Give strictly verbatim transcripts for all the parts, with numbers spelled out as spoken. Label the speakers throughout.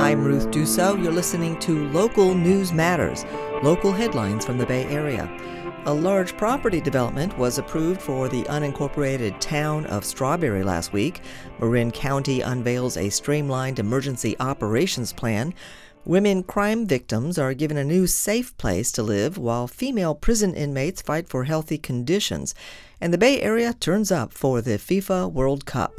Speaker 1: I'm Ruth Dussault. You're listening to Local News Matters, local headlines from the Bay Area. A large property development was approved for the unincorporated town of Strawberry last week. Marin County unveils a streamlined emergency operations plan. Women crime victims are given a new safe place to live, while female prison inmates fight for healthy conditions. And the Bay Area turns up for the FIFA World Cup.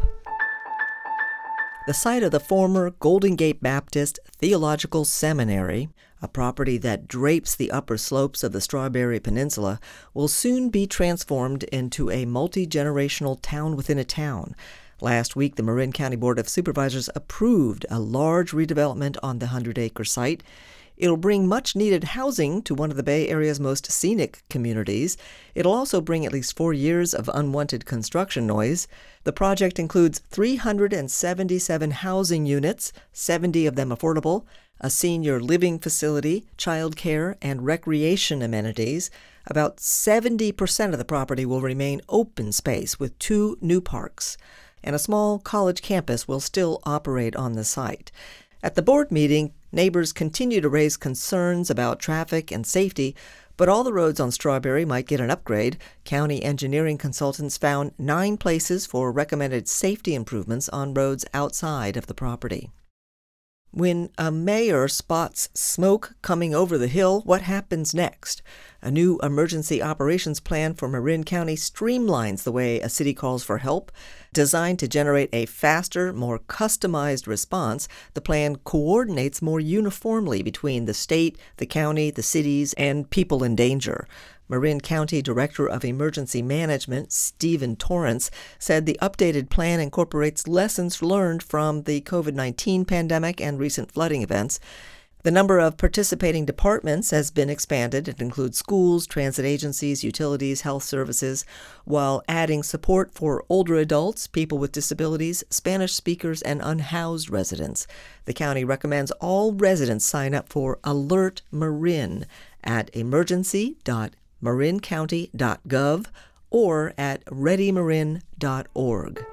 Speaker 1: The site of the former Golden Gate Baptist Theological Seminary, a property that drapes the upper slopes of the Strawberry Peninsula, will soon be transformed into a multi-generational town within a town. Last week, the Marin County Board of Supervisors approved a large redevelopment on the hundred-acre site. It'll bring much-needed housing to one of the Bay Area's most scenic communities. It'll also bring at least four years of unwanted construction noise. The project includes three hundred seventy-seven housing units, seventy of them affordable, a senior living facility, child care, and recreation amenities. About seventy percent of the property will remain open space with two new parks, and a small college campus will still operate on the site. At the board meeting, neighbors continue to raise concerns about traffic and safety, but all the roads on Strawberry might get an upgrade. County engineering consultants found nine places for recommended safety improvements on roads outside of the property. When a mayor spots smoke coming over the hill, what happens next? A new emergency operations plan for Marin County streamlines the way a city calls for help. Designed to generate a faster, more customized response, the plan coordinates more uniformly between the state, the county, the cities, and people in danger. Marin County Director of Emergency Management, Stephen Torrance, said the updated plan incorporates lessons learned from the covid nineteen pandemic and recent flooding events. The number of participating departments has been expanded. It includes schools, transit agencies, utilities, health services, while adding support for older adults, people with disabilities, Spanish speakers, and unhoused residents. The county recommends all residents sign up for Alert Marin at emergency dot marin county dot gov or at ready marin dot org.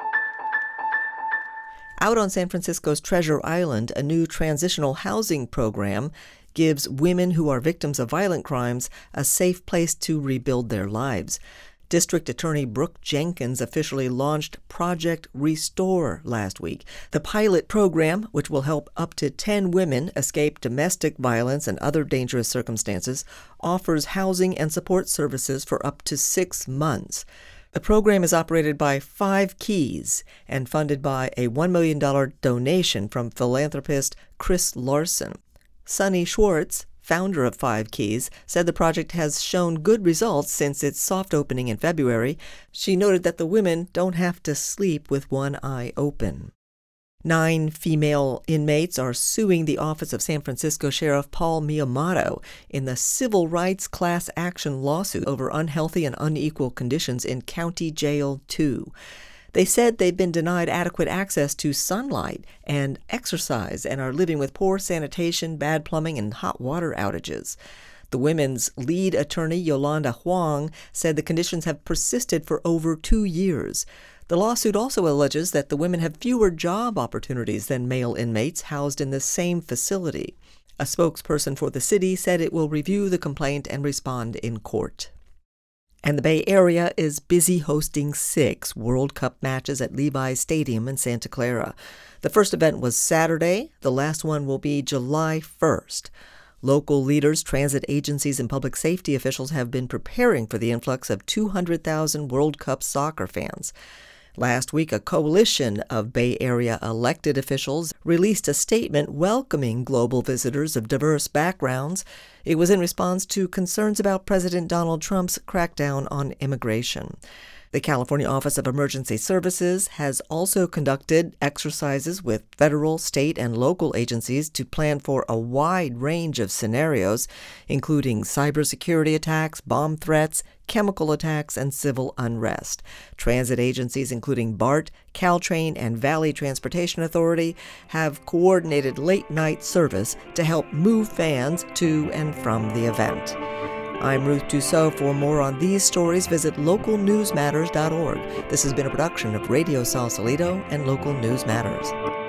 Speaker 1: Out on San Francisco's Treasure Island, a new transitional housing program gives women who are victims of violent crimes a safe place to rebuild their lives. District Attorney Brooke Jenkins officially launched Project Restore last week. The pilot program, which will help up to ten women escape domestic violence and other dangerous circumstances, offers housing and support services for up to six months. The program is operated by Five Keys and funded by a one million dollars donation from philanthropist Chris Larson. Sunny Schwartz, founder of Five Keys, said the project has shown good results since its soft opening in February. She noted that the women don't have to sleep with one eye open. Nine female inmates are suing the office of San Francisco Sheriff Paul Miyamoto in the civil rights class action lawsuit over unhealthy and unequal conditions in County Jail two. They said they've been denied adequate access to sunlight and exercise and are living with poor sanitation, bad plumbing, and hot water outages. The women's lead attorney, Yolanda Huang, said the conditions have persisted for over two years. The lawsuit also alleges that the women have fewer job opportunities than male inmates housed in the same facility. A spokesperson for the city said it will review the complaint and respond in court. And the Bay Area is busy hosting six World Cup matches at Levi's Stadium in Santa Clara. The first event was Saturday. The last one will be July first. Local leaders, transit agencies, and public safety officials have been preparing for the influx of two hundred thousand World Cup soccer fans. Last week, a coalition of Bay Area elected officials released a statement welcoming global visitors of diverse backgrounds. It was in response to concerns about President Donald Trump's crackdown on immigration. The California Office of Emergency Services has also conducted exercises with federal, state, and local agencies to plan for a wide range of scenarios, including cybersecurity attacks, bomb threats, chemical attacks, and civil unrest. Transit agencies including BART, Caltrain, and Valley Transportation Authority have coordinated late-night service to help move fans to and from the event. I'm Ruth Dussault. For more on these stories, visit local news matters dot org. This has been a production of Radio Sausalito and Local News Matters.